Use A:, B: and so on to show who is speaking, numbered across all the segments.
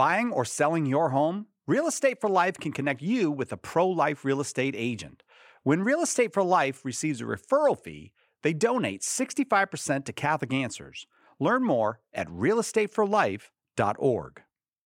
A: Buying or selling your home? Real Estate for Life can connect you with a pro-life real estate agent. When Real Estate for Life receives a referral fee, they donate 65% to Catholic Answers. Learn more at realestateforlife.org.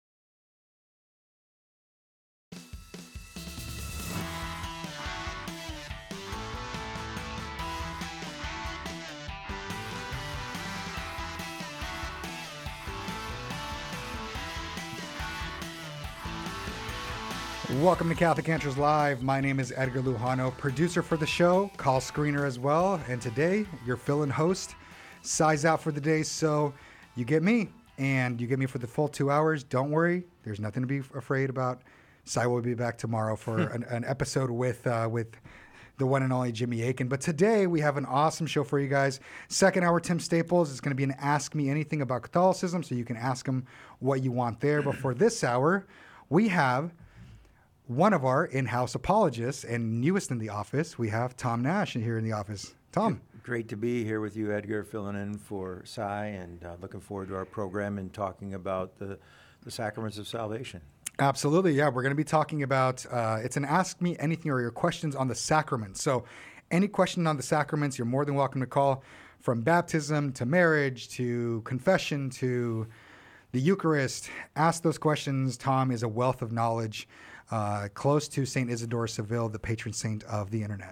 B: Welcome to Catholic Answers Live. My name is Edgar Lujano, producer for the show, call screener as well. And today, your fill-in host. Si's out for the day, so you get me. And you get me for the full 2 hours. Don't worry, there's nothing to be afraid about. Si will be back tomorrow for an episode with the one and only Jimmy Akin. But today, we have an awesome show for you guys. Second hour, Tim Staples. It's going to be an Ask Me Anything about Catholicism, so you can ask him what you want there. But for this hour, we have one of our in-house apologists and newest in the office. We have Tom Nash here in the office. Tom.
C: Great to be here with you, Edgar, filling in for Si, and looking forward to our program and talking about the sacraments of salvation.
B: Absolutely, yeah. We're going to be talking about, it's an Ask Me Anything or your questions on the sacraments. So any question on the sacraments, you're more than welcome to call, from baptism to marriage to confession to the Eucharist. Ask those questions. Tom is a wealth of knowledge. Close to St. Isidore of Seville, the patron saint of the internet.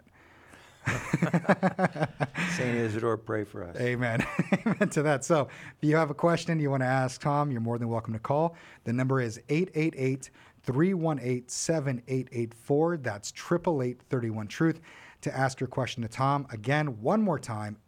C: St. Isidore, pray for us.
B: Amen. Amen to that. So if you have a question you want to ask Tom, you're more than welcome to call. The number is 888-318-7884. That's 888-31-TRUTH to ask your question to Tom. Again, one more time,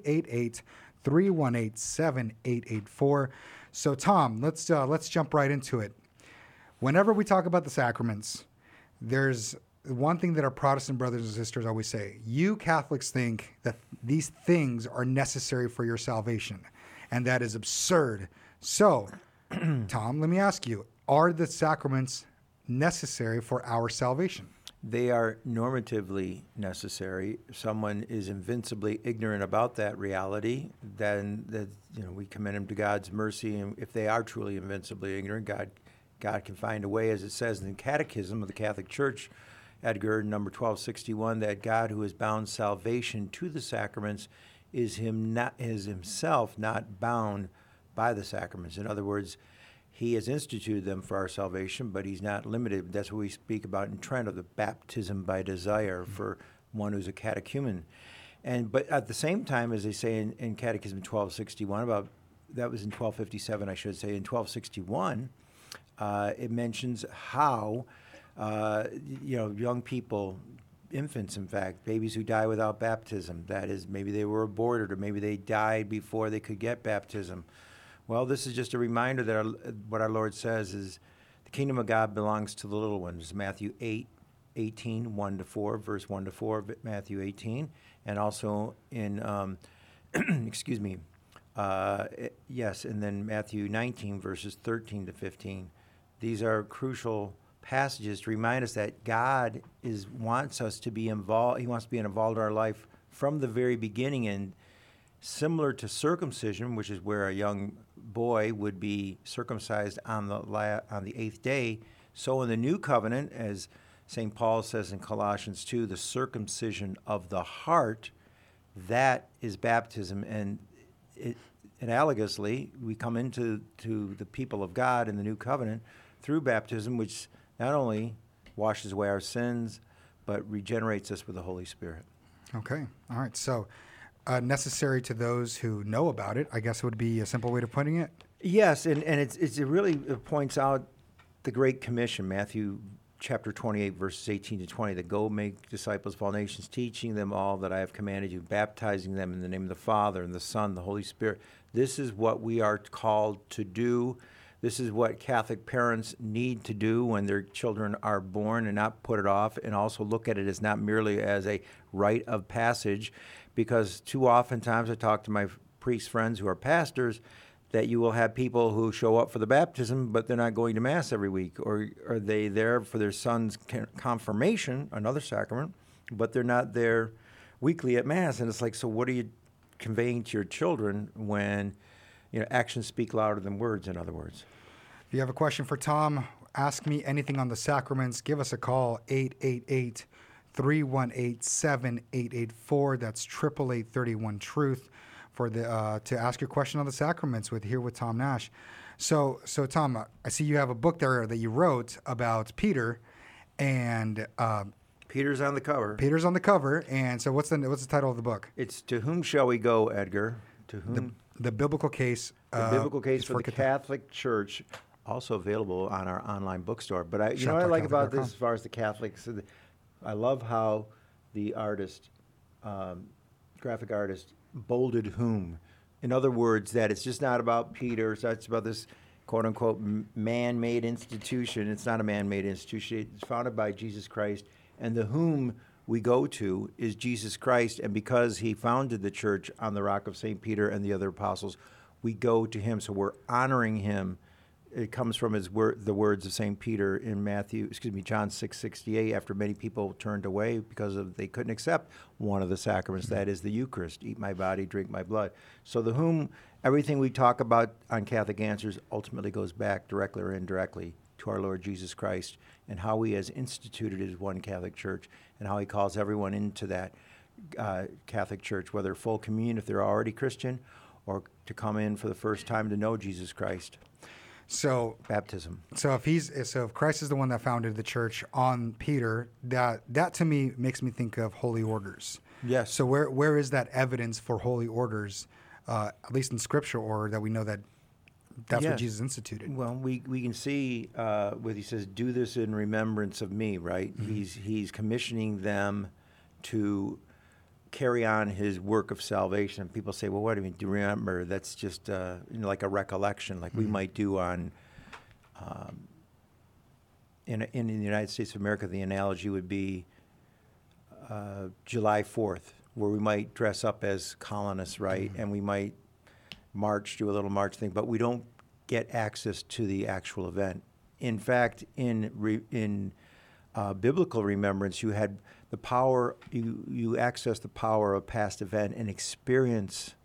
B: 888-318-7884. So Tom, let's jump right into it. Whenever we talk about the sacraments, there's one thing that our Protestant brothers and sisters always say. You Catholics think that these things are necessary for your salvation, and that is absurd. So, Tom, let me ask you, are the sacraments necessary for our salvation?
C: They are normatively necessary. If someone is invincibly ignorant about that reality, then we commend them to God's mercy. And if they are truly invincibly ignorant, God can find a way, as it says in the Catechism of the Catholic Church, Edgar, number 1261, that God, who has bound salvation to the sacraments, is himself not bound by the sacraments. In other words, he has instituted them for our salvation, but he's not limited. That's what we speak about in Trent, of the baptism by desire for one who's a catechumen. But at the same time, as they say in Catechism 1261, that was in 1257, I should say, in 1261, it mentions how, young people, infants, in fact, babies who die without baptism, that is, maybe they were aborted or maybe they died before they could get baptism. Well, this is just a reminder that what our Lord says is the kingdom of God belongs to the little ones. Matthew 8:18, 1-4, verse 1-4, Matthew 18, and also in, and then Matthew 19, verses 13-15. These are crucial passages to remind us that God wants us to be involved. He wants to be involved in our life from the very beginning. And similar to circumcision, which is where a young boy would be circumcised on the eighth day, so in the new covenant, as St. Paul says in Colossians 2, the circumcision of the heart, that is baptism. And analogously, we come into the people of God in the new covenant through baptism, which not only washes away our sins, but regenerates us with the Holy Spirit.
B: Okay. All right. So necessary to those who know about it, I guess would be a simple way of putting it.
C: Yes, and it really points out the Great Commission, Matthew chapter 28, verses 18-20, that go make disciples of all nations, teaching them all that I have commanded you, baptizing them in the name of the Father and the Son, and the Holy Spirit. This is what we are called to do. This is what Catholic parents need to do when their children are born, and not put it off, and also look at it as not merely as a rite of passage, because too often times I talk to my priest friends who are pastors that you will have people who show up for the baptism, but they're not going to Mass every week, or are they there for their son's confirmation, another sacrament, but they're not there weekly at Mass. And it's like, so what are you conveying to your children when actions speak louder than words, in other words?
B: If you have a question for Tom, ask me anything on the sacraments, give us a call, 888-318-7884. That's 888-31-TRUTH to ask your question on the sacraments with Tom Nash. So Tom, I see you have a book there that you wrote about Peter, and
C: Peter's on the cover.
B: Peter's on the cover, and so what's the title of the book?
C: It's To Whom Shall We Go, Edgar? To whom?
B: The biblical case.
C: The biblical case for the Catholic Church, also available on our online bookstore. But you know what I like about this as far as the Catholics? I love how the artist, graphic artist, bolded whom. In other words, that it's just not about Peter. It's about this quote-unquote man-made institution. It's not a man-made institution. It's founded by Jesus Christ. And the whom we go to is Jesus Christ. And because he founded the church on the rock of St. Peter and the other apostles, we go to him. So we're honoring him. It comes from the words of St. Peter in John 6:68, after many people turned away because they couldn't accept one of the sacraments, that is the Eucharist, eat my body, drink my blood. So the whom, everything we talk about on Catholic Answers ultimately goes back directly or indirectly to our Lord Jesus Christ and how he has instituted his one Catholic Church and how he calls everyone into that Catholic Church, whether full communion if they're already Christian or to come in for the first time to know Jesus Christ.
B: So
C: baptism.
B: So if Christ is the one that founded the church on Peter, that to me makes me think of holy orders.
C: Yes.
B: So where is that evidence for holy orders, at least in Scripture, or that we know that's what Jesus instituted?
C: Well, we can see what he says, do this in remembrance of me, right? Mm-hmm. He's commissioning them to carry on his work of salvation. People say, well, what do you mean? Do you remember? That's just like a recollection, like we might do on, in the United States of America, the analogy would be July 4th, where we might dress up as colonists, right? And we might do a little march thing, but we don't get access to the actual event. In fact, in biblical remembrance, you had the power, you access the power of past event and experience,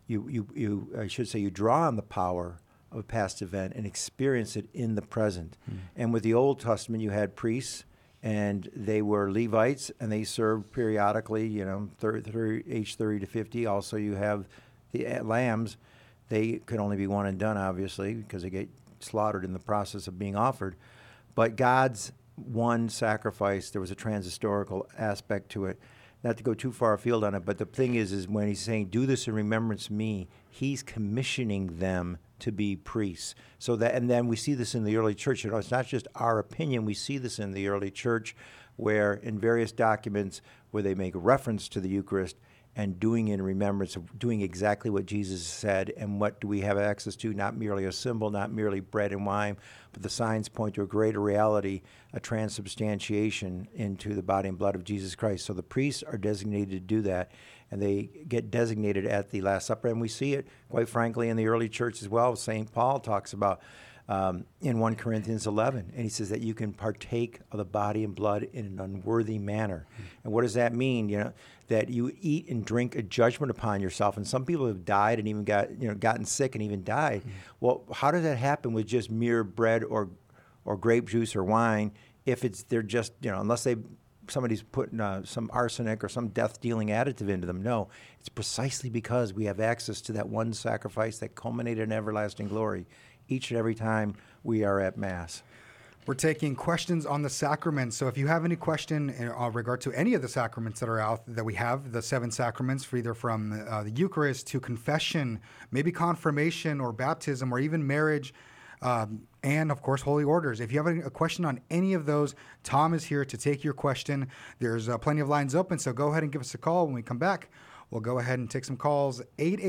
C: you draw on the power of a past event and experience it in the present. And with the Old Testament, you had priests, and they were Levites, and they served periodically, age 30 to 50. Also, you have the lambs. They could only be one and done, obviously, because they get slaughtered in the process of being offered. But God's one sacrifice, there was a transhistorical aspect to it. Not to go too far afield on it, but the thing is when he's saying, do this in remembrance of me, he's commissioning them to be priests. And then we see this in the early church. It's not just our opinion. We see this in the early church, where in various documents where they make reference to the Eucharist and doing in remembrance of doing exactly what Jesus said. And what do we have access to? Not merely a symbol, not merely bread and wine, but the signs point to a greater reality, a transubstantiation into the body and blood of Jesus Christ. So the priests are designated to do that, and they get designated at the Last Supper. And we see it, quite frankly, in the early church as well. St. Paul talks about in 1 Corinthians 11, and he says that you can partake of the body and blood in an unworthy manner. And what does that mean? That you eat and drink a judgment upon yourself. And some people have died and even gotten sick and even died. Well, how does that happen with just mere bread or grape juice or wine if they're just, unless somebody's putting some arsenic or some death-dealing additive into them? No, it's precisely because we have access to that one sacrifice that culminated in everlasting glory each and every time we are at Mass.
B: We're taking questions on the sacraments. So if you have any question in regard to any of the sacraments that are out that we have, the 7 sacraments, for either from the Eucharist to confession, maybe confirmation or baptism, or even marriage, and of course, holy orders. If you have a question on any of those, Tom is here to take your question. There's plenty of lines open, so go ahead and give us a call. When we come back, we'll go ahead and take some calls.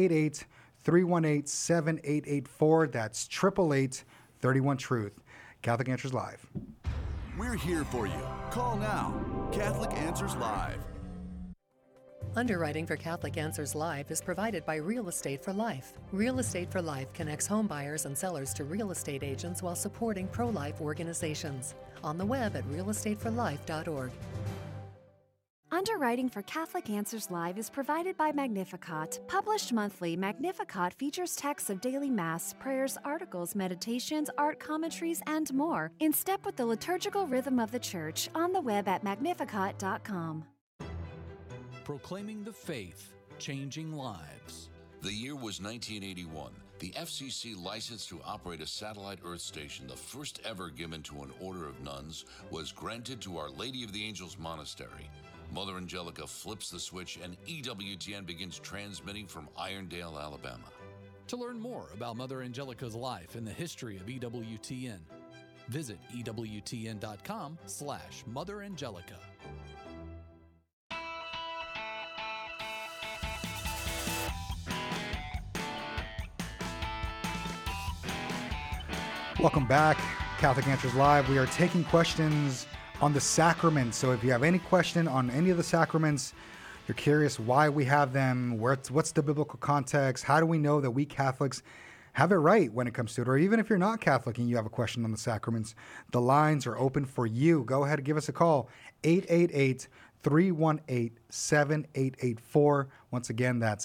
B: 888-318-7884. That's 888-31-TRUTH. Catholic Answers Live.
D: We're here for you. Call now. Catholic Answers Live.
E: Underwriting for Catholic Answers Live is provided by Real Estate for Life. Real Estate for Life connects home buyers and sellers to real estate agents while supporting pro-life organizations. On the web at realestateforlife.org.
F: Underwriting for Catholic Answers Live is provided by Magnificat. Published monthly, Magnificat features texts of daily Mass, prayers, articles, meditations, art commentaries, and more, in step with the liturgical rhythm of the Church, on the web at magnificat.com.
G: Proclaiming the faith, changing lives.
H: The year was 1981. The FCC license to operate a satellite Earth station, the first ever given to an order of nuns, was granted to Our Lady of the Angels Monastery. Mother Angelica flips the switch and EWTN begins transmitting from Irondale, Alabama.
G: To learn more about Mother Angelica's life and the history of EWTN, visit EWTN.com/Mother Angelica.
B: Welcome back, Catholic Answers Live. We are taking questions on the sacraments. So if you have any question on any of the sacraments, you're curious why we have them, what's the biblical context, how do we know that we Catholics have it right when it comes to it, or even if you're not Catholic and you have a question on the sacraments, the lines are open for you. Go ahead and give us a call, 888-318-7884. Once again, that's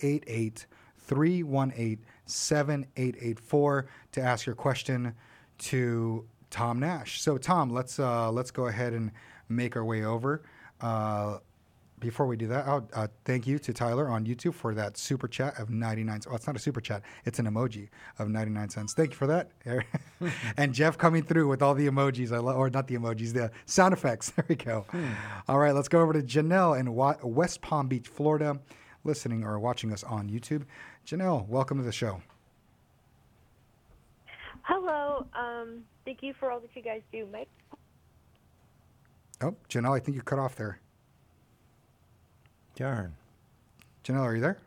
B: 888-318-7884 to ask your question to Tom Nash. So Tom, let's go ahead and make our way over. Before we do that, thank you to Tyler on YouTube for that super chat of 99 cents. Oh, it's not a super chat. It's an emoji of 99 cents. Thank you for that. And Jeff coming through with all the emojis. Or not the emojis, the sound effects. There we go. All right, let's go over to Janelle in West Palm Beach, Florida, listening or watching us on YouTube. Janelle, welcome to the show.
I: Hello. Thank you for all that you guys do, Mike.
B: Oh, Janelle, I think you cut off there.
C: Darn.
B: Janelle, are you there?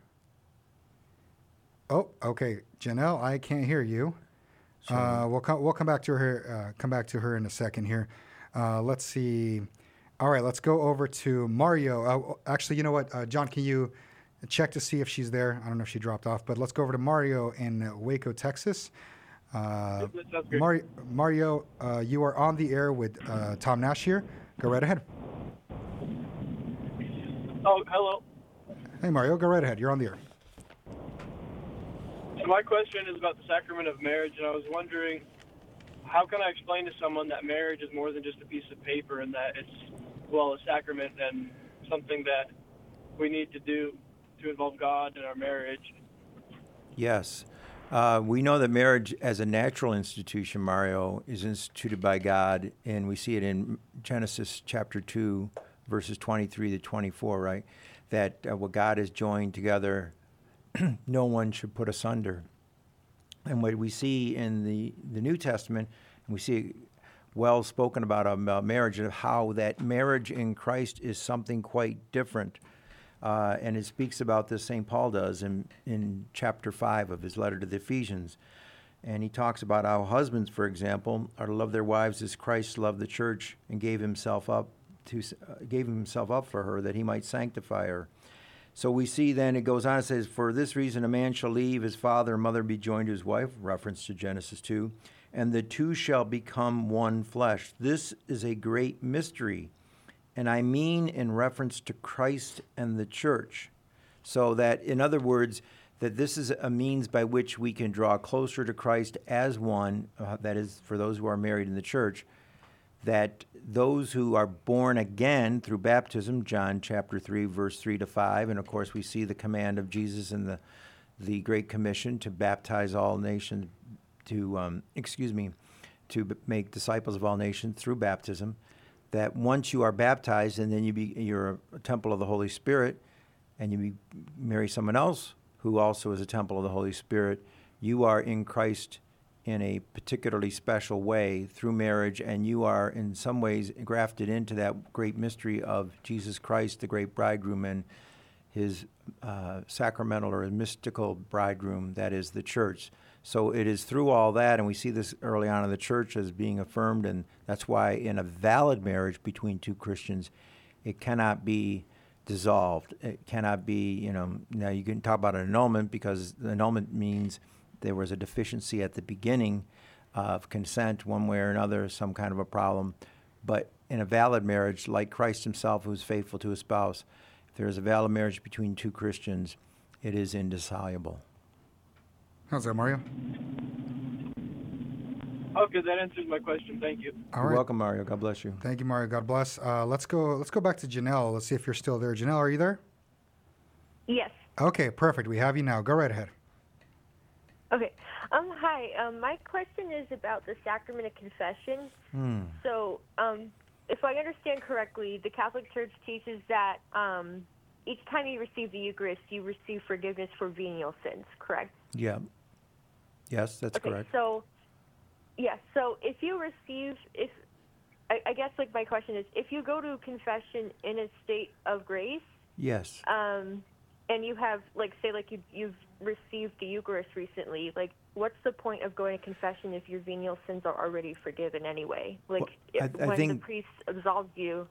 B: Oh, okay. Janelle, I can't hear you. We'll come back to her. Come back to her in a second here. Let's see. All right, let's go over to Mario. Actually, you know what, John? Can you check to see if she's there? I don't know if she dropped off, but let's go over to Mario in Waco, Texas. Mario, you are on the air with Tom Nash here. Go right ahead.
J: Oh, hello.
B: Hey, Mario, go right ahead. You're on the air.
J: So my question is about the sacrament of marriage, and I was wondering, how can I explain to someone that marriage is more than just a piece of paper and that it's, well, a sacrament and something that we need to do to involve God in our marriage?
C: Yes. We know that marriage as a natural institution, Mario, is instituted by God, and we see it in Genesis chapter 2, verses 23 to 24, right? That what God has joined together, no one should put asunder. And what we see in the New Testament, and we see well spoken about marriage, and how that marriage in Christ is something quite different. And it speaks about this, St. Paul does, in chapter 5 of his letter to the Ephesians. And he talks about how husbands, for example, are to love their wives as Christ loved the church and gave himself up for her, that he might sanctify her. So we see then, it goes on, it says, for this reason a man shall leave his father and mother, be joined to his wife, reference to Genesis 2, and the two shall become one flesh. This is a great mystery. And I mean in reference to Christ and the church. So that, in other words, that this is a means by which we can draw closer to Christ as one, that is, for those who are married in the church, that those who are born again through baptism, John chapter 3, verse 3 to 5, and of course we see the command of Jesus in the Great Commission to baptize all nations, to make disciples of all nations through baptism, that once you are baptized and then you're a temple of the Holy Spirit, and you marry someone else who also is a temple of the Holy Spirit, you are in Christ in a particularly special way through marriage, and you are in some ways grafted into that great mystery of Jesus Christ, the great bridegroom, and his sacramental or mystical bridegroom, that is the church. So it is through all that, and we see this early on in the church as being affirmed, and that's why in a valid marriage between two Christians, it cannot be dissolved. It cannot be, now you can talk about an annulment, because the annulment means there was a deficiency at the beginning of consent, one way or another, some kind of a problem. But in a valid marriage, like Christ himself, who's faithful to his spouse, if there is a valid marriage between two Christians, it is indissoluble.
B: How's that, Mario?
J: Okay, that answers my question. Thank you.
B: All
C: You're
B: right.
C: welcome, Mario. God bless you.
B: Thank you, Mario. God bless. Let's go back to Janelle. Let's see if you're still there. Janelle, are you there?
I: Yes.
B: Okay, perfect. We have you now. Go right ahead.
I: Okay. Hi. My question is about the sacrament of confession. So, if I understand correctly, the Catholic Church teaches that each time you receive the Eucharist, you receive forgiveness for venial sins, correct?
C: Yeah. Yes, that's correct.
I: So, yes. So, if you receive, I guess like my question is, if you go to confession in a state of grace,
C: Yes.
I: and you have, like, say, like you've received the Eucharist recently, like, what's the point of going to confession if your venial sins are already forgiven anyway? Like,
C: Well, I
I: when
C: think-
I: the priest absolves you,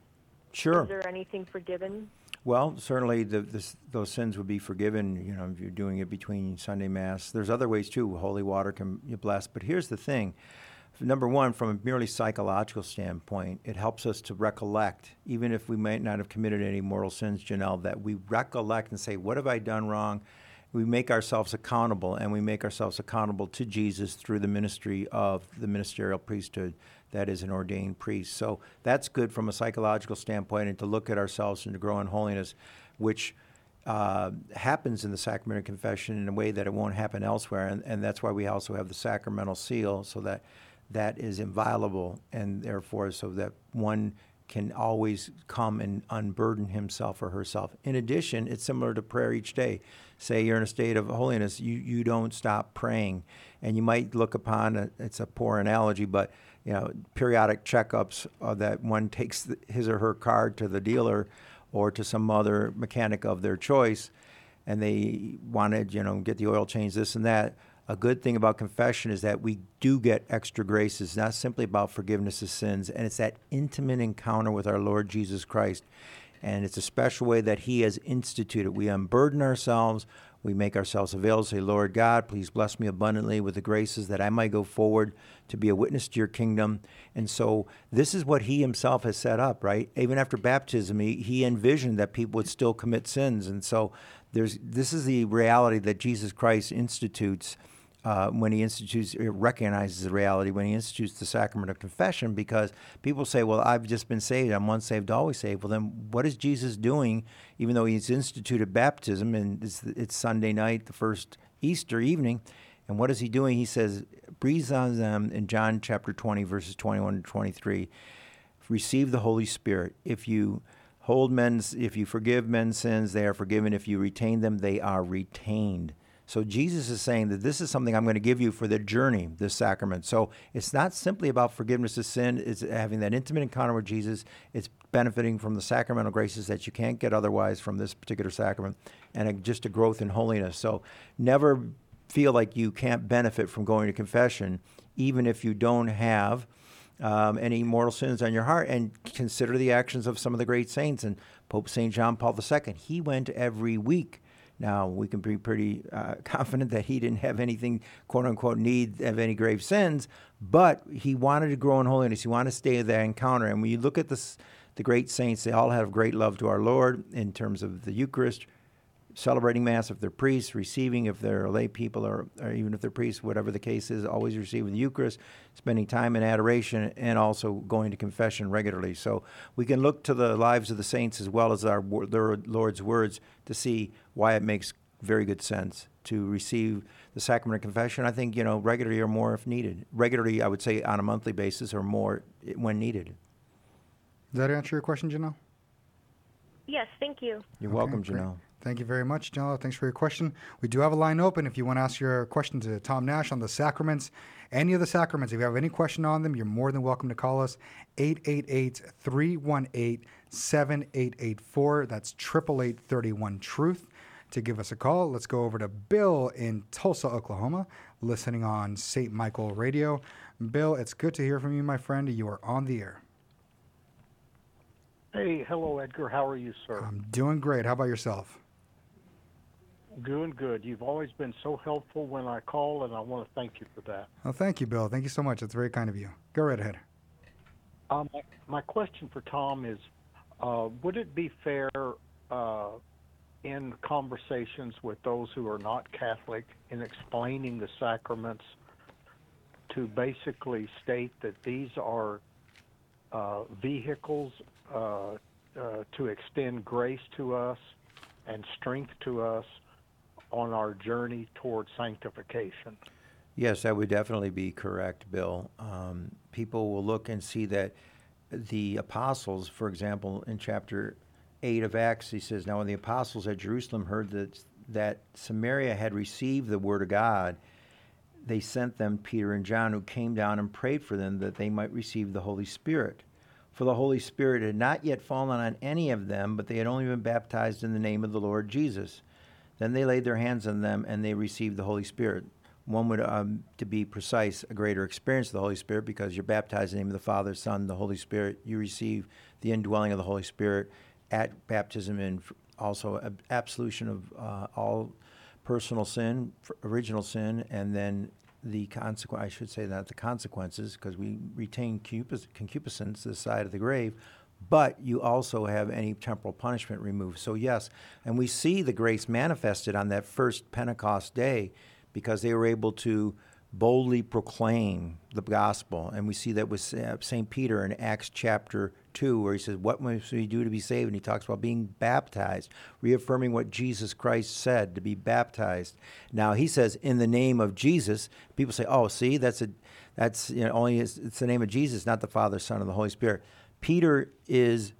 C: Sure.
I: is there anything forgiven?
C: Well, certainly those sins would be forgiven, if you're doing it between Sunday Mass. There's other ways, too. Holy water can be blessed. But here's the thing. Number one, from a merely psychological standpoint, it helps us to recollect, even if we might not have committed any mortal sins, Janelle, that we recollect and say, what have I done wrong? We make ourselves accountable, and we make ourselves accountable to Jesus through the ministry of the ministerial priesthood that is an ordained priest. So that's good from a psychological standpoint, and to look at ourselves and to grow in holiness, which happens in the sacrament of confession in a way that it won't happen elsewhere. And that's why we also have the sacramental seal, so that is inviolable, and therefore so that one can always come and unburden himself or herself. In addition, it's similar to prayer each day. Say you're in a state of holiness, you don't stop praying. And you might look upon, it's a poor analogy, but periodic checkups that one takes his or her card to the dealer or to some other mechanic of their choice, and they wanted, get the oil change, this and that. A good thing about confession is that we do get extra grace. It's not simply about forgiveness of sins, and it's that intimate encounter with our Lord Jesus Christ. And it's a special way that he has instituted. We unburden ourselves. We make ourselves available. Say, Lord God, please bless me abundantly with the graces that I might go forward to be a witness to your kingdom. And so this is what he himself has set up, right? Even after baptism, he envisioned that people would still commit sins. And so this is the reality that Jesus Christ institutes when he recognizes the reality when he institutes the sacrament of confession, because people say, well, I've just been saved, I'm once saved, always saved. Well, then what is Jesus doing, even though he's instituted baptism, and it's Sunday night, the first Easter evening, and what is he doing? He says, breathes on them in John chapter 20, verses 21 to 23, receive the Holy Spirit. If you forgive men's sins, they are forgiven. If you retain them, they are retained. So Jesus is saying that this is something I'm going to give you for the journey, this sacrament. So it's not simply about forgiveness of sin. It's having that intimate encounter with Jesus. It's benefiting from the sacramental graces that you can't get otherwise from this particular sacrament, and just a growth in holiness. So never feel like you can't benefit from going to confession, even if you don't have any mortal sins on your heart. And consider the actions of some of the great saints. And Pope St. John Paul II, he went every week. Now, we can be pretty confident that he didn't have anything, quote-unquote, need of any grave sins, but he wanted to grow in holiness. He wanted to stay in that encounter. And when you look at the great saints, they all have great love to our Lord in terms of the Eucharist, celebrating Mass if they're priests, receiving if they're lay people, or even if they're priests, whatever the case is, always receiving the Eucharist, spending time in adoration, and also going to confession regularly. So we can look to the lives of the saints as well as their Lord's words to see why it makes very good sense to receive the sacrament of confession. I think, regularly or more if needed. Regularly, I would say on a monthly basis or more when needed.
B: Does that answer your question, Janelle?
I: Yes, thank you.
C: You're welcome, Janelle.
B: Great. Thank you very much, Janelle. Thanks for your question. We do have a line open if you want to ask your question to Tom Nash on the sacraments, any of the sacraments. If you have any question on them, you're more than welcome to call us, 888-318-7884. That's 888-31-TRUTH to give us a call. Let's go over to Bill in Tulsa, Oklahoma, listening on St. Michael Radio. Bill, it's good to hear from you, my friend. You are on the air.
K: Hey, hello, Edgar. How are you, sir?
B: I'm doing great. How about yourself?
K: Doing good. You've always been so helpful when I call, and I want to thank you for that.
B: Well, thank you, Bill. Thank you so much. That's very kind of you. Go right ahead.
K: My question for Tom is, would it be fair in conversations with those who are not Catholic in explaining the sacraments to basically state that these are vehicles to extend grace to us and strength to us on our journey towards sanctification?
C: Yes, that would definitely be correct, Bill. People will look and see that the apostles, for example, in chapter 8 of Acts, he says, "Now when the apostles at Jerusalem heard that Samaria had received the word of God, they sent them Peter and John, who came down and prayed for them that they might receive the Holy Spirit. For the Holy Spirit had not yet fallen on any of them, but they had only been baptized in the name of the Lord Jesus. Then they laid their hands on them, and they received the Holy Spirit." One would, to be precise, a greater experience of the Holy Spirit, because you're baptized in the name of the Father, Son, the Holy Spirit. You receive the indwelling of the Holy Spirit at baptism, and also absolution of all personal sin, original sin, and then the consequence. I should say that the consequences, because we retain concupiscence this side of the grave, but you also have any temporal punishment removed. So yes, and we see the grace manifested on that first Pentecost day, because they were able to boldly proclaim the gospel. And we see that with St. Peter in Acts chapter 2, where he says, "What must we do to be saved?" And he talks about being baptized, reaffirming what Jesus Christ said, to be baptized. Now he says, "In the name of Jesus." People say, "Oh, see, that's only it's the name of Jesus, not the Father, Son, and the Holy Spirit." Peter is.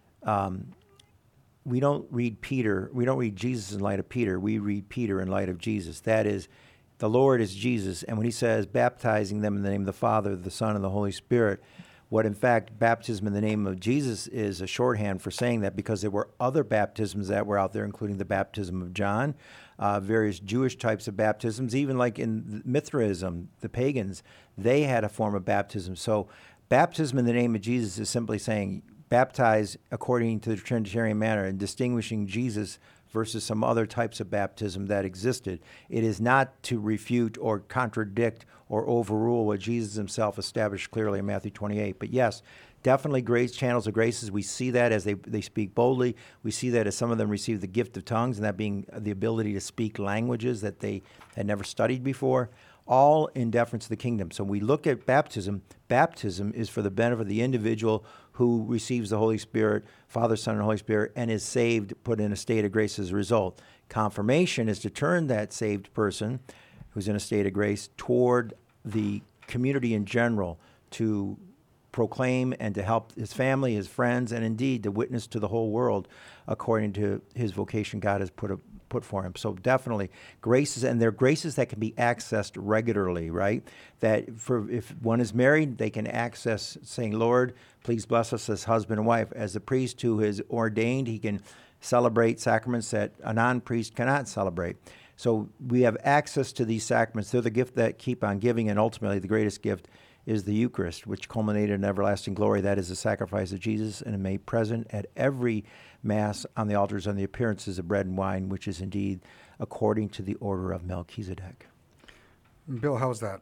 C: We don't read Jesus in light of Peter. We read Peter in light of Jesus. That is, the Lord is Jesus. And when he says baptizing them in the name of the Father, the Son, and the Holy Spirit, what in fact baptism in the name of Jesus is a shorthand for saying that, because there were other baptisms that were out there, including the baptism of John, various Jewish types of baptisms, even like in Mithraism, the pagans, they had a form of baptism. So baptism in the name of Jesus is simply saying, baptize according to the Trinitarian manner, and distinguishing Jesus versus some other types of baptism that existed. It is not to refute or contradict or overrule what Jesus himself established clearly in Matthew 28. But yes, definitely grace, channels of graces. We see that as they speak boldly. We see that as some of them receive the gift of tongues, and that being the ability to speak languages that they had never studied before, all in deference to the kingdom. So we look at baptism. Baptism is for the benefit of the individual who receives the Holy Spirit, Father, Son, and Holy Spirit, and is saved, put in a state of grace as a result. Confirmation is to turn that saved person who's in a state of grace toward the community in general, to proclaim and to help his family, his friends, and indeed to witness to the whole world according to his vocation God has put for him. So definitely graces, and they're graces that can be accessed regularly, right? That if one is married, they can access saying, "Lord, please bless us as husband and wife." As a priest who is ordained, he can celebrate sacraments that a non-priest cannot celebrate. So we have access to these sacraments. They're the gift that keep on giving, and ultimately the greatest gift is the Eucharist, which culminated in everlasting glory. That is the sacrifice of Jesus, and made present at every Mass on the altars and the appearances of bread and wine, which is indeed according to the order of Melchizedek.
B: Bill, how's that?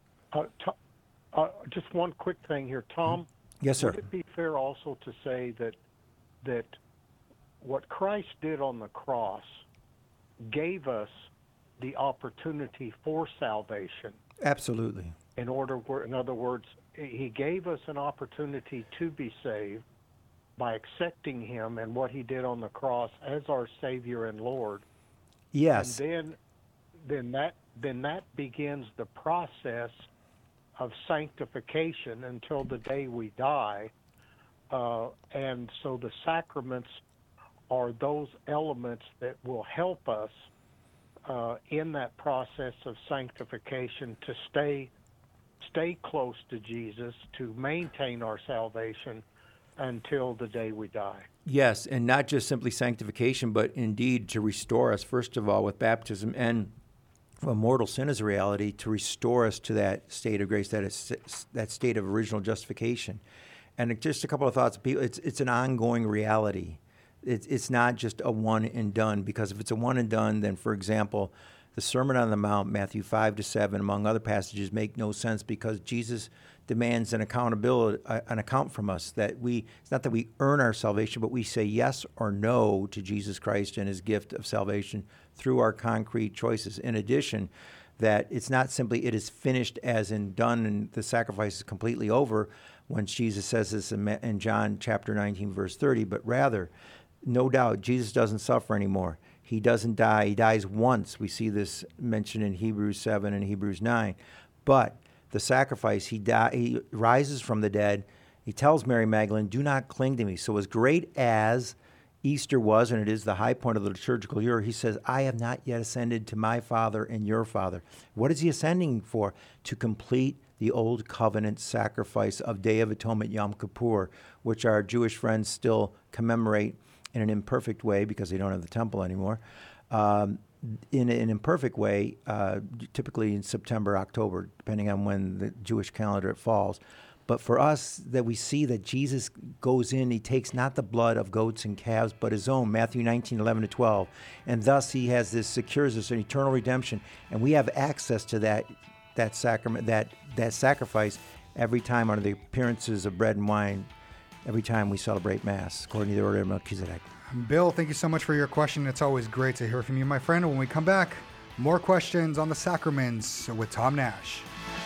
K: Just one quick thing here, Tom.
C: Yes, sir.
K: Would it be fair also to say that what Christ did on the cross gave us the opportunity for salvation?
C: Absolutely.
K: In other words, he gave us an opportunity to be saved by accepting him and what he did on the cross as our Savior and Lord.
C: Yes.
K: And then that begins the process of sanctification until the day we die. And so the sacraments are those elements that will help us in that process of sanctification to stay close to Jesus, to maintain our salvation until the day we die.
C: Yes, and not just simply sanctification, but indeed to restore us, first of all, with baptism, and when mortal sin is a reality, to restore us to that state of grace, that state of original justification. And just a couple of thoughts. It's an ongoing reality. It's not just a one and done, because if it's a one and done, then, for example, The Sermon on the Mount, Matthew 5-7, among other passages, make no sense because Jesus demands an account from us. It's not that we earn our salvation, but we say yes or no to Jesus Christ and his gift of salvation through our concrete choices. In addition, that it's not simply it is finished as in done and the sacrifice is completely over when Jesus says this in John chapter 19, verse 30, but rather, no doubt, Jesus doesn't suffer anymore. He doesn't die. He dies once. We see this mentioned in Hebrews 7 and Hebrews 9. But the sacrifice, he rises from the dead. He tells Mary Magdalene, do not cling to me. So as great as Easter was, and it is the high point of the liturgical year, he says, I have not yet ascended to my Father and your Father. What is he ascending for? To complete the old covenant sacrifice of Day of Atonement, Yom Kippur, which our Jewish friends still commemorate in an imperfect way because they don't have the temple anymore. In an imperfect way, typically in September, October, depending on when the Jewish calendar it falls. But for us, that we see that Jesus goes in, he takes not the blood of goats and calves, but his own, Matthew 19:11-12. And thus he secures us an eternal redemption. And we have access to that sacrament, that sacrifice every time under the appearances of bread and wine, every time we celebrate Mass, according to the order of Melchizedek.
B: Bill, thank you so much for your question. It's always great to hear from you, my friend. When we come back, more questions on the sacraments with Tom Nash.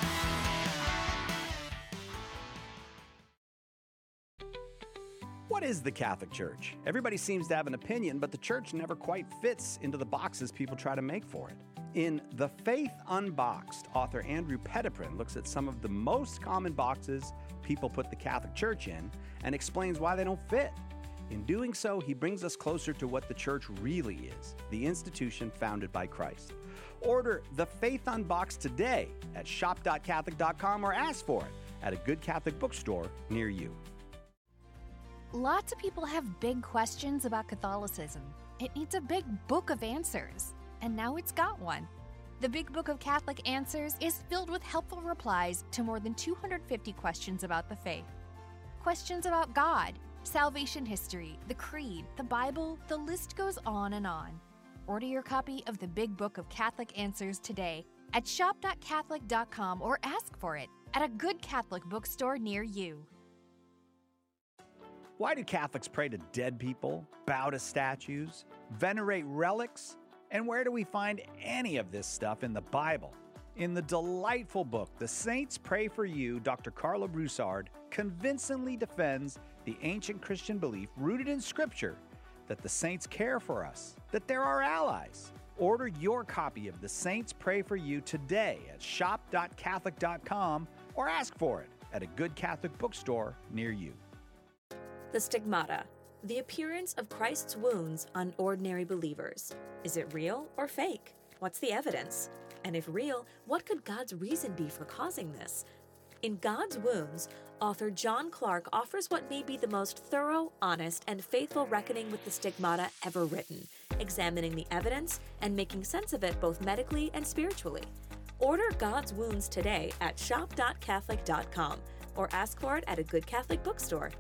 A: What is the Catholic Church? Everybody seems to have an opinion, but the church never quite fits into the boxes people try to make for it. In The Faith Unboxed, author Andrew Petiprin looks at some of the most common boxes people put the Catholic Church in and explains why they don't fit. In doing so, he brings us closer to what the church really is, the institution founded by Christ. Order The Faith Unboxed today at shop.catholic.com or ask for it at a good Catholic bookstore near you.
L: Lots of people have big questions about Catholicism. It needs a big book of answers, and now it's got one. The Big Book of Catholic Answers is filled with helpful replies to more than 250 questions about the faith. Questions about God, salvation history, the Creed, the Bible, the list goes on and on. Order your copy of the Big Book of Catholic Answers today at shop.catholic.com or ask for it at a good Catholic bookstore near you.
A: Why do Catholics pray to dead people, bow to statues, venerate relics? And where do we find any of this stuff in the Bible? In the delightful book, The Saints Pray for You, Dr. Carla Broussard convincingly defends the ancient Christian belief rooted in Scripture that the saints care for us, that they're our allies. Order your copy of The Saints Pray for You today at shop.catholic.com or ask for it at a good Catholic bookstore near you.
M: The stigmata, the appearance of Christ's wounds on ordinary believers. Is it real or fake? What's the evidence? And if real, what could God's reason be for causing this? In God's Wounds, author John Clark offers what may be the most thorough, honest, and faithful reckoning with the stigmata ever written, examining the evidence and making sense of it both medically and spiritually. Order God's Wounds today at shop.catholic.com or ask for it at a good Catholic bookstore.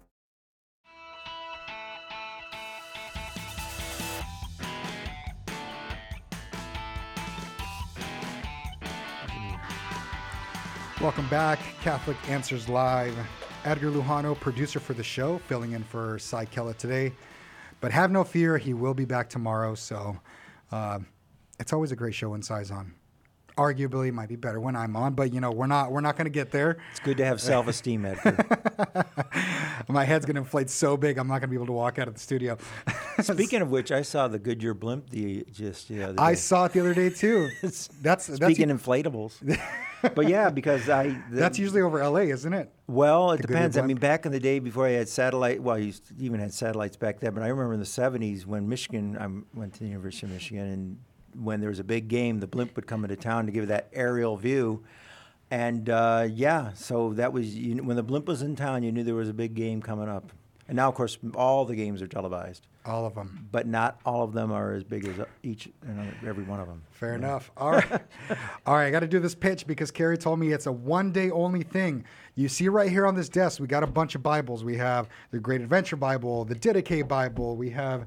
B: Welcome back, Catholic Answers Live. Edgar Lujano, producer for the show, filling in for Cy Kella today. But have no fear, he will be back tomorrow. So it's always a great show when Cy's on. Arguably, it might be better when I'm on, but we're not going to get there.
C: It's good to have self-esteem, Edgar.
B: My head's going to inflate so big, I'm not going to be able to walk out of the studio.
C: Speaking of which, I saw the Goodyear blimp
B: I saw it the other day too.
C: Speaking inflatables. But yeah, because
B: that's usually over LA, isn't it?
C: Well, it depends. I mean, back in the day before I had satellite, well, you even had satellites back then, but I remember in the 70s when I went to the University of Michigan, and when there was a big game, the blimp would come into town to give that aerial view. And so that was, when the blimp was in town, you knew there was a big game coming up. And now, of course, all the games are televised.
B: All of them.
C: But not all of them are as big as every one of them.
B: Fair enough. All right. All right, I got to do this pitch because Carrie told me it's a one-day only thing. You see right here on this desk, we got a bunch of Bibles. We have the Great Adventure Bible, the Didache Bible. We have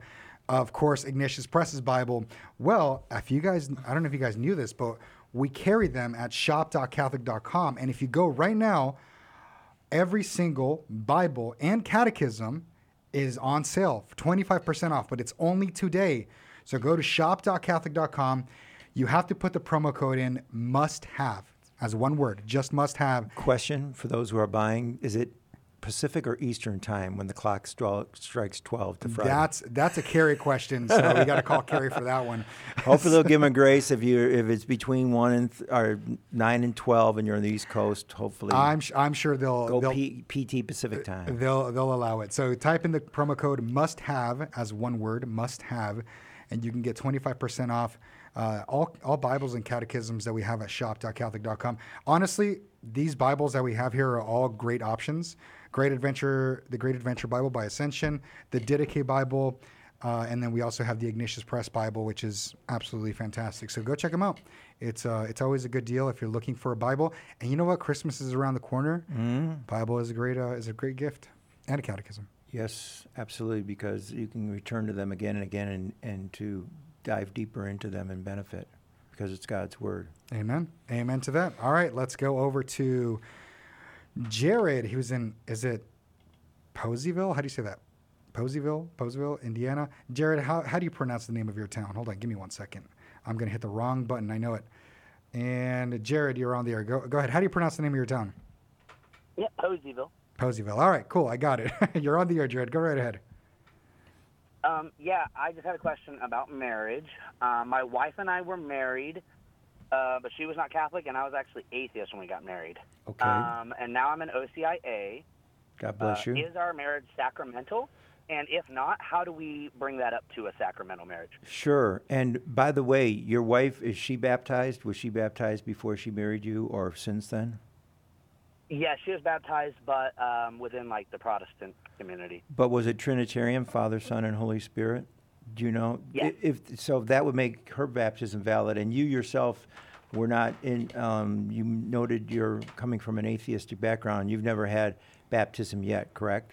B: of course, Ignatius Press's Bible. Well, if you guys, I don't know if you guys knew this, but we carry them at shop.catholic.com. And if you go right now, every single Bible and catechism is on sale for 25% off, but it's only today. So go to shop.catholic.com. You have to put the promo code in must have as one word, just must have.
C: Question for those who are buying, is it Pacific or Eastern time when the clock strikes 12 to Friday?
B: That's a Carrie question, so we got to call Carrie for that one.
C: Hopefully they'll give them grace if it's between 9 and 12 and you're on the East Coast. Hopefully,
B: I'm sure they'll
C: PT Pacific time.
B: They'll allow it. So type in the promo code must have as one word, must have, and you can get 25% off all Bibles and catechisms that we have at shop.catholic.com. Honestly, these Bibles that we have here are all great options. The Great Adventure Bible by Ascension, the Didache Bible, and then we also have the Ignatius Press Bible, which is absolutely fantastic. So go check them out. It's always a good deal if you're looking for a Bible. And you know what? Christmas is around the corner. Bible is a great gift, and a catechism.
C: Yes, absolutely, because you can return to them again and again and to dive deeper into them and benefit because it's God's Word.
B: Amen. Amen to that. All right, let's go over to Jared. He was is it Poseyville? How do you say that? Poseyville, Indiana. Jared, how do you pronounce the name of your town? Hold on, give me 1 second. I'm going to hit the wrong button. I know it. And Jared, you're on the air. Go ahead. How do you pronounce the name of your town?
N: Yeah, Poseyville.
B: Poseyville. All right, cool. I got it. You're on the air, Jared. Go right ahead.
N: Yeah, I just had a question about marriage. My wife and I were married, but she was not Catholic, and I was actually atheist when we got married.
C: Okay.
N: And now I'm an OCIA.
C: God bless you.
N: Is our marriage sacramental? And if not, how do we bring that up to a sacramental marriage?
C: Sure. And by the way, your wife, is she baptized? Was she baptized before she married you or since then?
N: Yeah, she was baptized, but within, like, the Protestant community.
C: But was it Trinitarian, Father, Son, and Holy Spirit? Do you know?
N: Yeah.
C: So that would make her baptism valid. And you yourself were not in, you noted you're coming from an atheistic background. You've never had baptism yet, correct?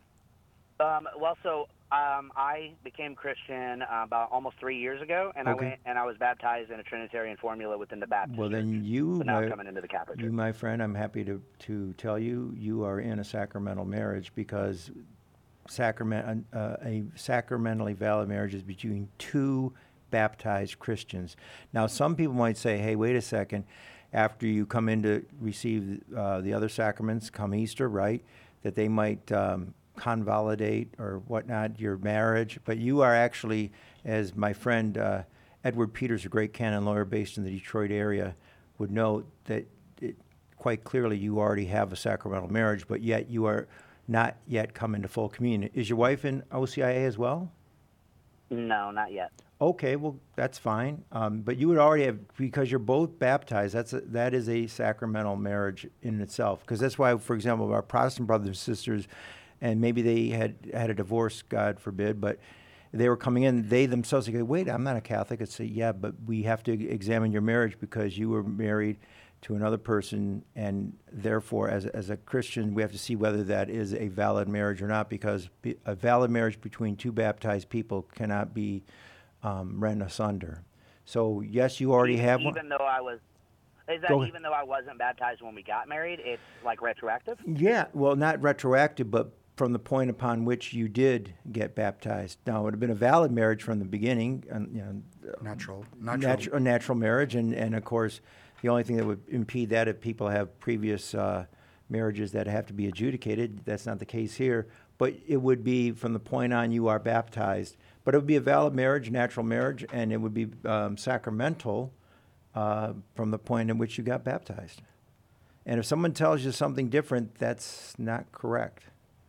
N: I became Christian about almost 3 years ago, and
C: Okay.
N: I went and I was baptized in a Trinitarian formula within the Baptist
C: Well, then
N: Church.
C: you,
N: But now I'm coming into the Catholic Church.
C: my friend, I'm happy to tell you, you are in a sacramental marriage because a sacramentally valid marriage is between two baptized Christians. Now, some people might say, hey, wait a second, after you come in to receive the other sacraments, come Easter, right, that they might convalidate or whatnot your marriage, but you are actually, as my friend Edward Peters, a great canon lawyer based in the Detroit area, would note that quite clearly you already have a sacramental marriage, but yet you are not yet come into full communion. Is your wife in OCIA as well?
N: No, not yet.
C: Okay, well, that's fine. But you would already have, because you're both baptized, that is a sacramental marriage in itself. Because that's why, for example, our Protestant brothers and sisters, and maybe they had a divorce, God forbid, but they were coming in, they themselves say, wait, I'm not a Catholic. I'd say, yeah, but we have to examine your marriage because you were married to another person, and therefore, as a Christian, we have to see whether that is a valid marriage or not, because a valid marriage between two baptized people cannot be rent asunder. So, yes, you already have one.
N: Even though I was... Is that even though I wasn't baptized when we got married, it's like retroactive?
C: Yeah, well, not retroactive, but from the point upon which you did get baptized. Now, it would have been a valid marriage from the beginning,
B: natural
C: marriage, and of course, the only thing that would impede that if people have previous marriages that have to be adjudicated. That's not the case here, but it would be from the point on you are baptized. But it would be a valid marriage, natural marriage, and it would be sacramental from the point in which you got baptized. And if someone tells you something different, that's not correct.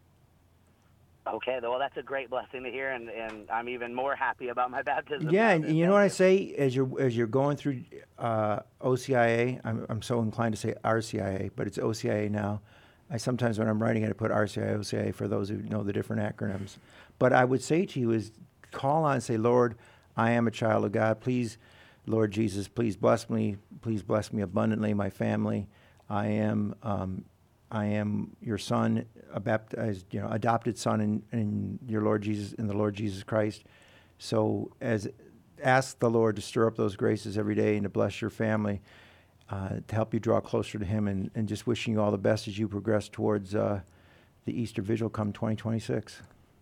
N: Okay, well, that's a great blessing to hear, and I'm even more happy about my baptism.
C: Yeah, and you know what I say as you're going through OCIA. I'm so inclined to say RCIA, but it's OCIA now. I sometimes when I'm writing it, I put RCIA, OCIA for those who know the different acronyms. But I would say to you is call on and say, Lord, I am a child of God. Please, Lord Jesus, please bless me. Please bless me abundantly, my family. I am your son, a baptized, adopted son in your Lord Jesus, in the Lord Jesus Christ. So ask the Lord to stir up those graces every day and to bless your family, to help you draw closer to Him, and just wishing you all the best as you progress towards the Easter Vigil come 2026.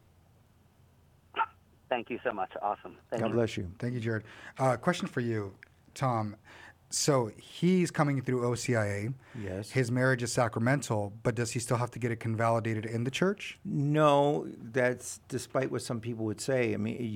N: Thank you so much. Awesome.
C: God bless you.
B: Thank you, Jared. Question for you, Tom. So he's coming through OCIA.
C: Yes.
B: His marriage is sacramental, but does he still have to get it convalidated in the church?
C: No, that's despite what some people would say. I mean,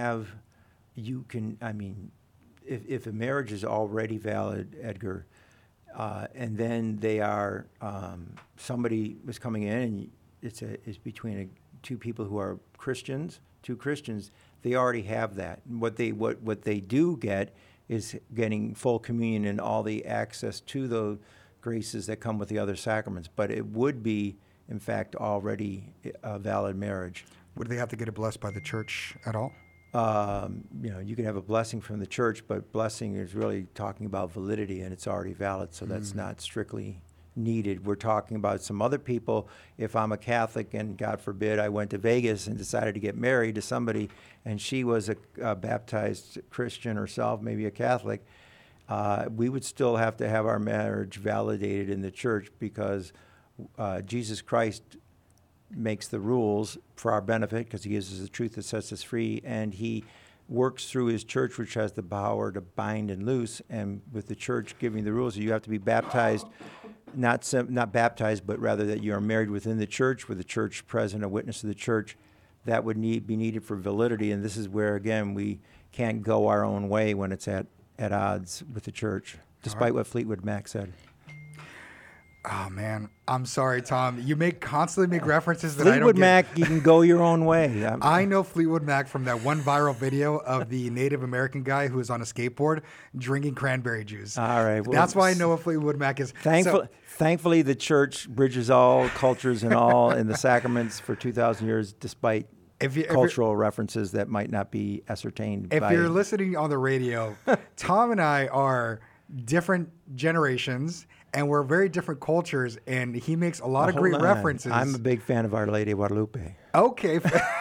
C: if a marriage is already valid, Edgar, and then they are, somebody was coming in and it's between two people who are Christians, two Christians, they already have that. What they do get is getting full communion and all the access to the graces that come with the other sacraments. But it would be, in fact, already a valid marriage.
B: Would they have to get it blessed by the church at all?
C: You can have a blessing from the church, but blessing is really talking about validity, and it's already valid, so that's not strictly needed. We're talking about some other people. If I'm a Catholic and, God forbid, I went to Vegas and decided to get married to somebody and she was a baptized Christian herself, maybe a Catholic, we would still have to have our marriage validated in the church because Jesus Christ makes the rules for our benefit because he gives us the truth that sets us free, and he works through his church, which has the power to bind and loose. And with the church giving the rules, you have to be baptized, not baptized, but rather that you are married within the church, with the church present, a witness of the church. That would be needed for validity. And this is where, again, we can't go our own way when it's at odds with the church, despite what Fleetwood Mac said.
B: Oh, man. I'm sorry, Tom. You constantly make references that
C: Fleetwood
B: I don't
C: Mac,
B: get.
C: you can go your own way.
B: I know Fleetwood Mac from that one viral video of the Native American guy who was on a skateboard drinking cranberry juice.
C: All right. Well,
B: that's why I know what Fleetwood Mac is.
C: Thankfully, the church bridges all cultures and all in the sacraments for 2,000 years, despite cultural references that might not be ascertained.
B: If you're listening on the radio, Tom and I are different generations, and we're very different cultures, and he makes a lot of great references.
C: I'm a big fan of Our Lady of Guadalupe.
B: Okay.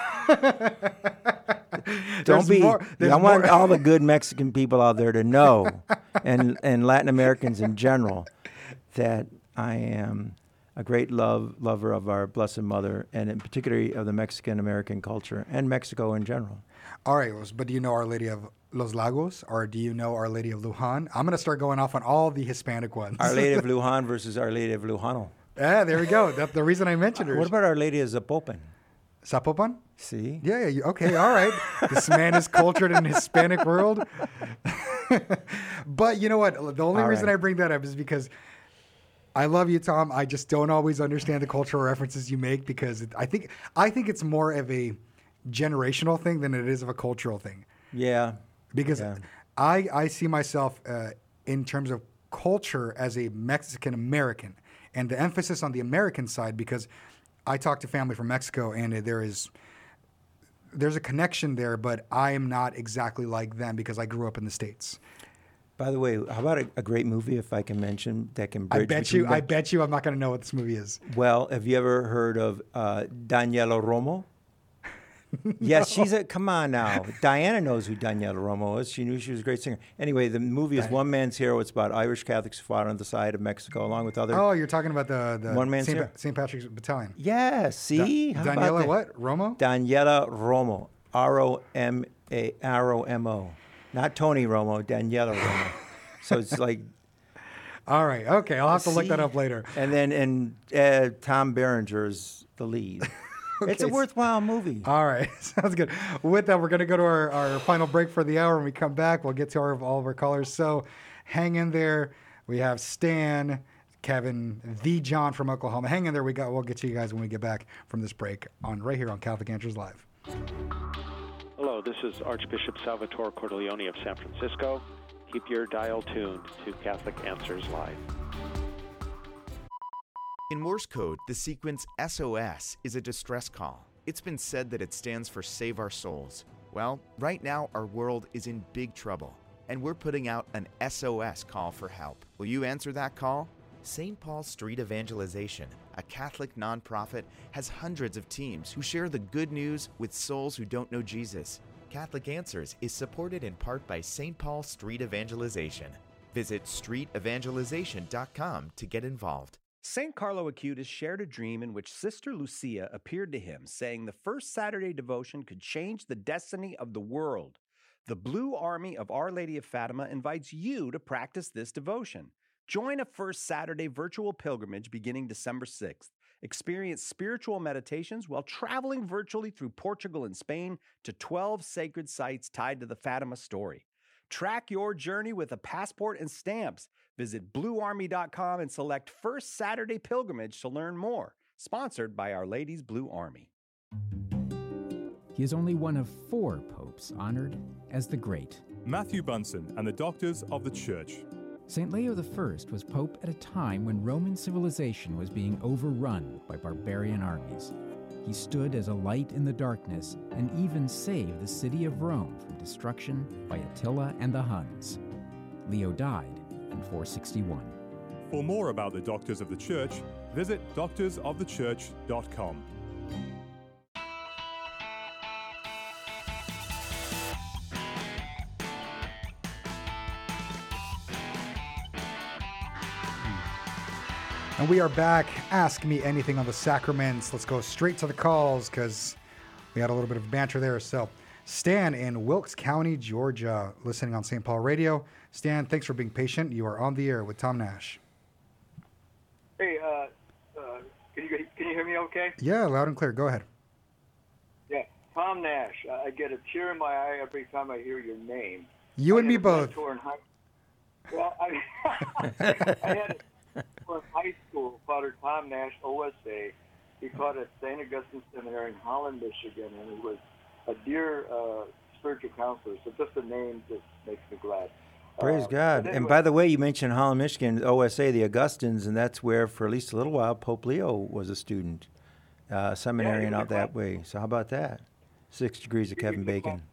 C: I want all the good Mexican people out there to know, and Latin Americans in general, that I am a great lover of our Blessed Mother, and in particular of the Mexican-American culture and Mexico in general.
B: All right, but do you know Our Lady of Los Lagos, or do you know Our Lady of Lujan? I'm going to start going off on all the Hispanic ones.
C: Our Lady of Lujan versus Our Lady of Lujano.
B: Yeah, there we go. That's the reason I mentioned her.
C: What about Our Lady of Zapopan?
B: Zapopan?
C: See?
B: Yeah, okay, all right. This man is cultured in the Hispanic world. But you know what? The only reason I bring that up is because I love you, Tom. I just don't always understand the cultural references you make because I think it's more of a generational thing than it is of a cultural thing.
C: Yeah.
B: Because I see myself in terms of culture as a Mexican American, and the emphasis on the American side because I talk to family from Mexico, and there's a connection there, but I am not exactly like them because I grew up in the States.
C: By the way, how about a great movie, if I can mention, that can bridge
B: I bet you I'm not going to know what this movie is.
C: Well, have you ever heard of Daniela Romo? No. Yes, come on now. Diana knows who Daniela Romo is. She knew she was a great singer. Anyway, the movie is One Man's Hero. It's about Irish Catholics who fought on the side of Mexico along with other...
B: Oh, you're talking about the
C: One Man's Hero.
B: St. Patrick's Battalion.
C: Yeah, see?
B: Daniela what? Romo?
C: Daniela Romo. R-O-M-O. Not Tony Romo, Daniela Romo. So it's like...
B: All right, okay. I'll have to look that up later.
C: And then Tom Berenger is the lead. Okay. It's a worthwhile movie.
B: All right. Sounds good. With that, we're going to go to our final break for the hour. When we come back, we'll get to all of our callers. So hang in there. We have Stan, Kevin, the John from Oklahoma. Hang in there. We'll get to you guys when we get back from this break right here on Catholic Answers Live.
O: Hello, this is Archbishop Salvatore Cordileone of San Francisco. Keep your dial tuned to Catholic Answers Live.
P: In Morse code, the sequence SOS is a distress call. It's been said that it stands for Save Our Souls. Well, right now our world is in big trouble, and we're putting out an SOS call for help. Will you answer that call? St. Paul Street Evangelization, a Catholic nonprofit, has hundreds of teams who share the good news with souls who don't know Jesus. Catholic Answers is supported in part by St. Paul Street Evangelization. Visit streetevangelization.com to get involved.
A: St. Carlo Acutis shared a dream in which Sister Lucia appeared to him, saying the first Saturday devotion could change the destiny of the world. The Blue Army of Our Lady of Fatima invites you to practice this devotion. Join a First Saturday virtual pilgrimage beginning December 6th. Experience spiritual meditations while traveling virtually through Portugal and Spain to 12 sacred sites tied to the Fatima story. Track your journey with a passport and stamps. Visit bluearmy.com and select First Saturday Pilgrimage to learn more. Sponsored by Our Lady's Blue Army.
Q: He is only one of 4 popes honored as the Great.
R: Matthew Bunsen and the Doctors of the Church.
Q: St. Leo I was pope at a time when Roman civilization was being overrun by barbarian armies. He stood as a light in the darkness and even saved the city of Rome from destruction by Attila and the Huns. Leo died in 461.
R: For more about the Doctors of the Church, visit doctorsofthechurch.com.
B: And we are back. Ask me anything on the sacraments. Let's go straight to the calls because we had a little bit of banter there. So, Stan in Wilkes County, Georgia, listening on St. Paul Radio. Stan, thanks for being patient. You are on the air with Tom Nash.
S: Hey, can you hear me okay?
B: Yeah, loud and clear. Go ahead.
S: Yeah, Tom Nash. I get a tear in my eye every time I hear your name.
B: You and me both.
S: Well, I had in high school, Father Tom Nash, OSA. He taught at St. Augustine Seminary in Holland, Michigan, and he was a dear spiritual counselor. So just the name just makes me glad.
C: Praise God.
S: Anyway,
C: and by the way, you mentioned Holland, Michigan, OSA, the Augustines, and that's where, for at least a little while, Pope Leo was a student, seminarian out that way. So how about that? 6 degrees of Kevin Bacon.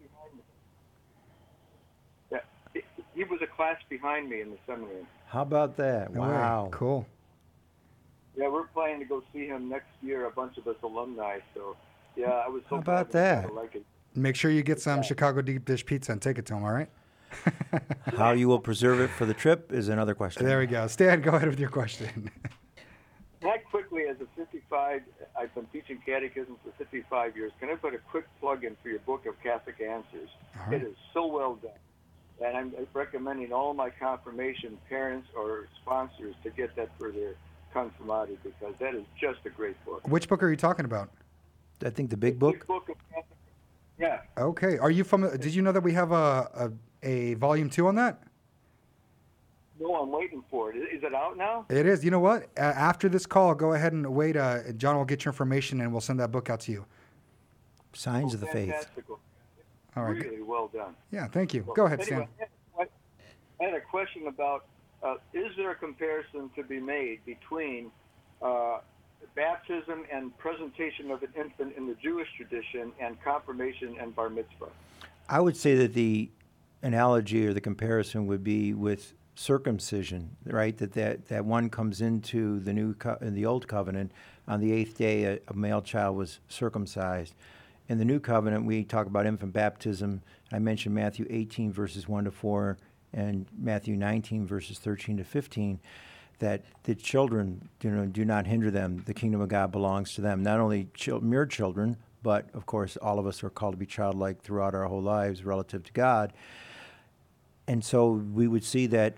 S: Yeah, he was a class behind me in the seminary.
C: How about that? Wow.
B: Cool.
S: Yeah, we're planning to go see him next year, a bunch of us alumni. So, yeah, I was so
C: How about
S: glad
C: that?
S: I like it.
B: Make sure you get some Chicago deep dish pizza and take it to him, all right?
C: How you will preserve it for the trip is another question.
B: There we go. Stan, go ahead with your question.
S: That quickly, as a 55, I've been teaching catechism for 55 years. Can I put a quick plug in for your book of Catholic Answers?
B: All right.
S: It is so well done. And I'm recommending all my confirmation parents or sponsors to get that for their confirmati because that is just a great book.
B: Which book are you talking about?
C: I think the big book.
S: Big book of Catholic. Yeah.
B: Okay. Are you from? Did you know that we have a volume 2 on that?
S: No, I'm waiting for it. Is it out now?
B: It is. You know what? After this call, go ahead and wait. John will get your information and we'll send that book out to you.
C: Signs of the Faith.
S: Fantastic.
B: All right.
S: Really well done.
B: Yeah. Thank you.
S: Well,
B: Go ahead,
S: anyway,
B: Stan.
S: I had a question about is there a comparison to be made between baptism and presentation of an infant in the Jewish tradition and confirmation and bar mitzvah?
C: I would say that the analogy or the comparison would be with circumcision, right? That one comes into the old covenant on the 8th day. A male child was circumcised. In the new covenant, we talk about infant baptism. I mentioned Matthew 18 verses 1-4 and Matthew 19 verses 13-15. That the children, do not hinder them. The kingdom of God belongs to them. Not only mere children, but of course, all of us are called to be childlike throughout our whole lives relative to God. And so we would see that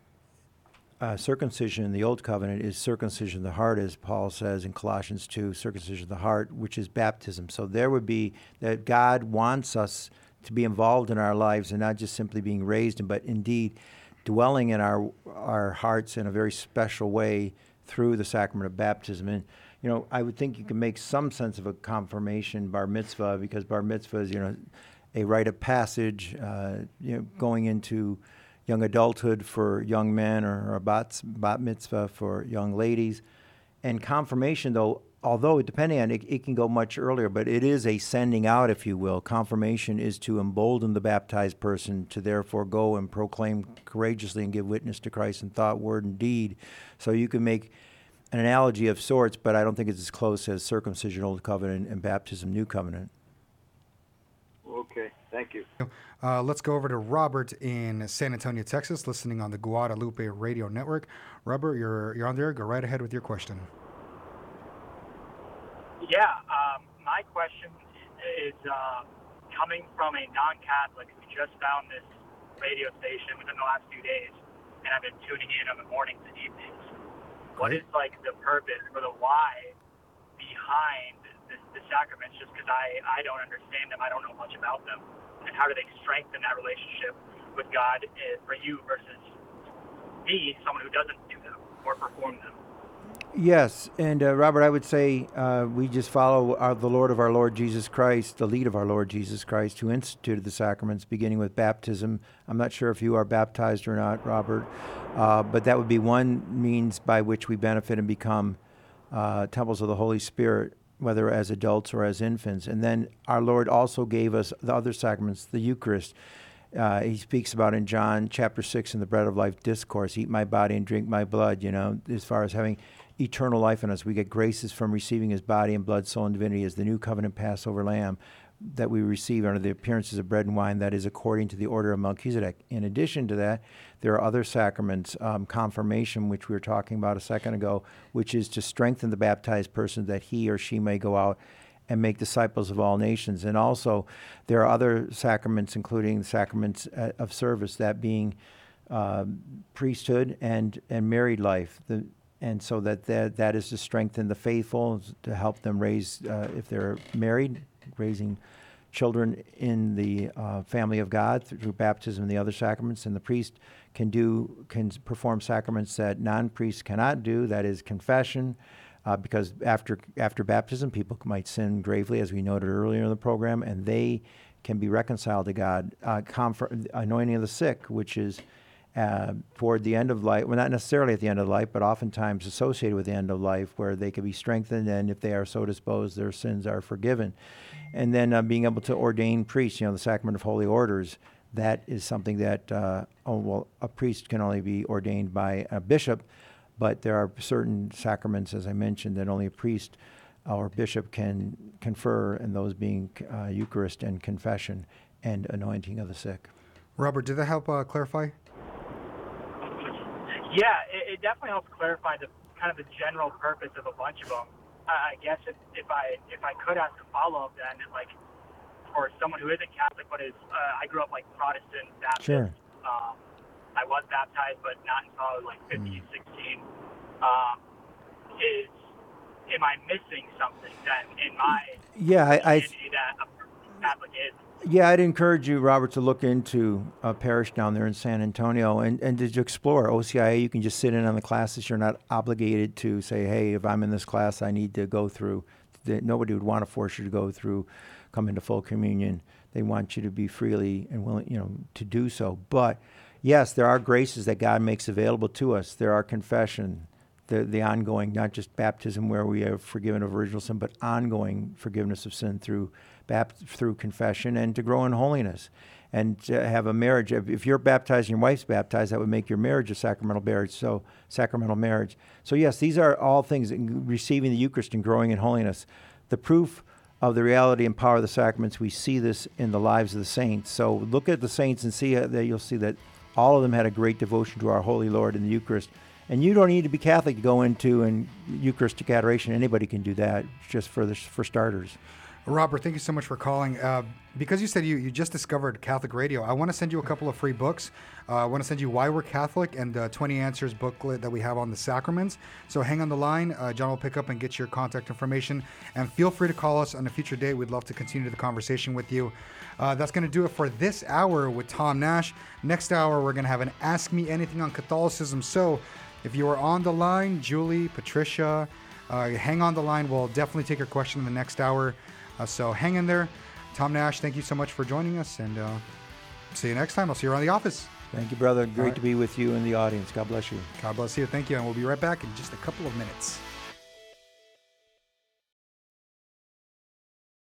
C: circumcision in the Old Covenant is circumcision of the heart, as Paul says in Colossians 2, circumcision of the heart, which is baptism. So there would be that God wants us to be involved in our lives and not just simply being raised, but indeed dwelling in our hearts in a very special way through the sacrament of baptism. And, I would think you can make some sense of a confirmation bar mitzvah, because bar mitzvah is, a rite of passage, going into young adulthood for young men, or a bat mitzvah for young ladies. And confirmation, though, although depending on it, it can go much earlier, but it is a sending out, if you will. Confirmation is to embolden the baptized person to therefore go and proclaim courageously and give witness to Christ in thought, word, and deed. So you can make an analogy of sorts, but I don't think it's as close as circumcision, Old Covenant, and baptism, New Covenant.
S: Okay, thank you.
B: Let's go over to Robert in San Antonio, Texas, listening on the Guadalupe Radio Network. Robert, you're on there. Go right ahead with your question.
T: Yeah, my question is coming from a non-Catholic who just found this radio station within the last few days, and I've been tuning in on the mornings and evenings. What is like the purpose or the why behind the sacraments? Just because I don't understand them, I don't know much about them, and how do they strengthen that relationship with God for you versus me, someone who doesn't do them or perform them?
C: Yes, and Robert, I would say we just follow the Lord of our Lord Jesus Christ, the lead of our Lord Jesus Christ, who instituted the sacraments, beginning with baptism. I'm not sure if you are baptized or not, Robert, but that would be one means by which we benefit and become temples of the Holy Spirit, whether as adults or as infants. And then our Lord also gave us the other sacraments, the Eucharist. He speaks about in John chapter 6 in the Bread of Life discourse, eat my body and drink my blood, as far as having eternal life in us. We get graces from receiving his body and blood, soul, and divinity as the new covenant Passover lamb that we receive under the appearances of bread and wine, that is according to the order of Melchizedek. In addition to that, there are other sacraments, confirmation, which we were talking about a second ago, which is to strengthen the baptized person that he or she may go out and make disciples of all nations. And also, there are other sacraments, including the sacraments of service, that being priesthood and married life. And so that is to strengthen the faithful, to help them raise, if they're married, raising children in the family of God through baptism and the other sacraments. And the priest can perform sacraments that non-priests cannot do, that is confession, because after baptism, people might sin gravely, as we noted earlier in the program, and they can be reconciled to God. Anointing of the sick, which is toward the end of life, well, not necessarily at the end of life, but oftentimes associated with the end of life, where they can be strengthened, and if they are so disposed, their sins are forgiven. And then being able to ordain priests, the sacrament of holy orders, that is something that, a priest can only be ordained by a bishop, but there are certain sacraments, as I mentioned, that only a priest or bishop can confer, and those being Eucharist and confession and anointing of the sick.
B: Robert, did that help clarify?
T: Yeah, it definitely helps clarify the kind of the general purpose of a bunch of them. I guess if I could ask a follow-up, then like for someone who isn't Catholic but is, I grew up like Protestant Baptist.
C: Sure.
T: I was baptized, but not until I was like 15, 16. Am I missing something then in my community that a Catholic is?
C: Yeah, I'd encourage you, Robert, to look into a parish down there in San Antonio and to explore OCIA. You can just sit in on the classes. You're not obligated to say, hey, if I'm in this class, I need to go through. Nobody would want to force you to go through, come into full communion. They want you to be freely and willing, to do so. But yes, there are graces that God makes available to us. There are confession, the ongoing, not just baptism where we are forgiven of original sin, but ongoing forgiveness of sin through confession, and to grow in holiness and to have a marriage. If you're baptized and your wife's baptized, that would make your marriage a sacramental marriage. So yes, these are all things, receiving the Eucharist and growing in holiness. The proof of the reality and power of the sacraments, we see this in the lives of the saints. So look at the saints and see that you'll see that all of them had a great devotion to our Holy Lord in the Eucharist. And you don't need to be Catholic to go into an Eucharistic adoration. Anybody can do that, just for starters.
B: Robert, thank you so much for calling. Because you said you just discovered Catholic radio, I want to send you a couple of free books. I want to send you Why We're Catholic and the 20 Answers booklet that we have on the sacraments. So hang on the line. John will pick up and get your contact information. And feel free to call us on a future date. We'd love to continue the conversation with you. That's going to do it for this hour with Tom Nash. Next hour, we're going to have an Ask Me Anything on Catholicism. So if you are on the line, Julie, Patricia, hang on the line. We'll definitely take your question in the next hour. So hang in there. Tom Nash, thank you so much for joining us, and see you next time. I'll see you around the office.
C: Thank you, brother. Great to be with you in the audience. God bless you.
B: God bless you. Thank you. And we'll be right back in just a couple of minutes.